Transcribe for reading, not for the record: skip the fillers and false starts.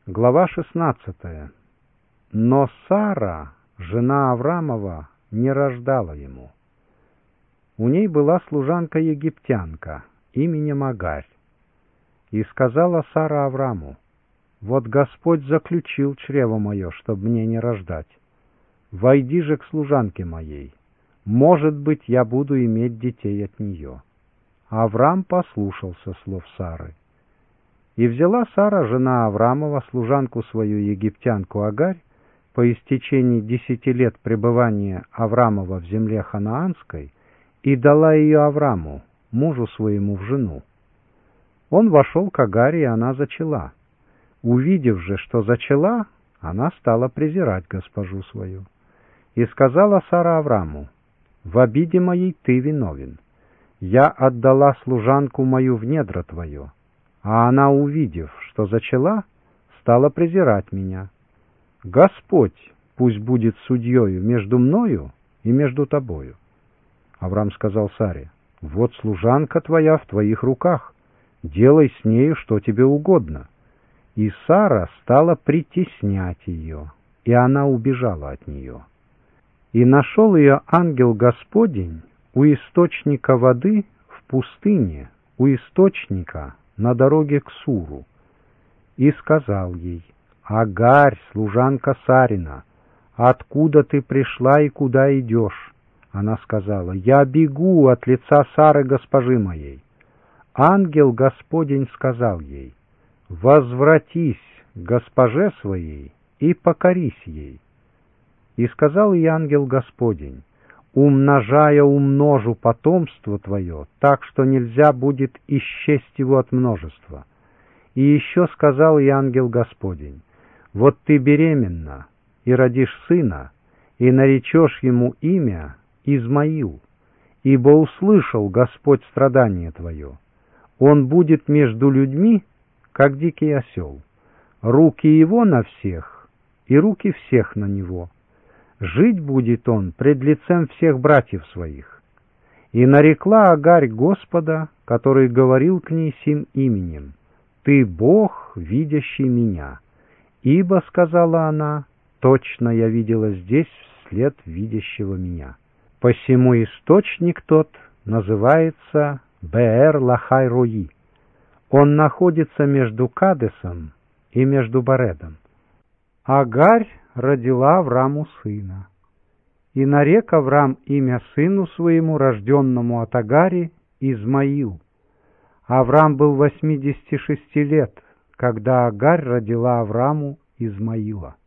Глава 16. Но Сара, жена Аврамова, не рождала ему. У ней была служанка-египтянка именем Агарь. И сказала Сара Авраму: «Вот Господь заключил чрево мое, чтобы мне не рождать. Войди же к служанке моей. Может быть, я буду иметь детей от нее». Аврам послушался слов Сары. И взяла Сара, жена Аврамова, служанку свою египтянку Агарь, по истечении 10 лет пребывания Аврамова в земле ханаанской, и дала ее Авраму, мужу своему, в жену. Он вошел к Агаре, и она зачала. Увидев же, что зачала, она стала презирать госпожу свою. И сказала Сара Авраму: «В обиде моей ты виновен. Я отдала служанку мою в недра твое». А она, увидев, что зачала, стала презирать меня. Господь пусть будет судьею между мною и между тобою. Авраам сказал Саре: «Вот служанка твоя в твоих руках, делай с нею что тебе угодно». И Сара стала притеснять ее, и она убежала от нее. И нашел ее ангел Господень у источника воды в пустыне, у источника на дороге к Суру, и сказал ей: «Агарь, служанка Сарина, откуда ты пришла и куда идешь?» Она сказала: «Я бегу от лица Сары, госпожи моей». Ангел Господень сказал ей: «Возвратись к госпоже своей и покорись ей». И сказал ей ангел Господень: «Умножая умножу потомство твое, так что нельзя будет исчесть его от множества». И еще сказал ей ангел Господень: «Вот ты беременна и родишь сына, и наречешь ему имя Измаил, ибо услышал Господь страдание твое. Он будет между людьми, как дикий осел. Руки его на всех, и руки всех на него. Жить будет он пред лицем всех братьев своих». И нарекла Агарь Господа, который говорил к ней сим именем: «Ты Бог, видящий меня». Ибо, сказала она, точно я видела здесь вслед видящего меня. Посему источник тот называется Беэр-Лахай-Рои. Он находится между Кадесом и между Баредом. Агарь родила Авраму сына. И нарек Аврам имя сыну своему, рожденному от Агари, Измаил. Аврам был 86 лет, когда Агарь родила Авраму Измаила.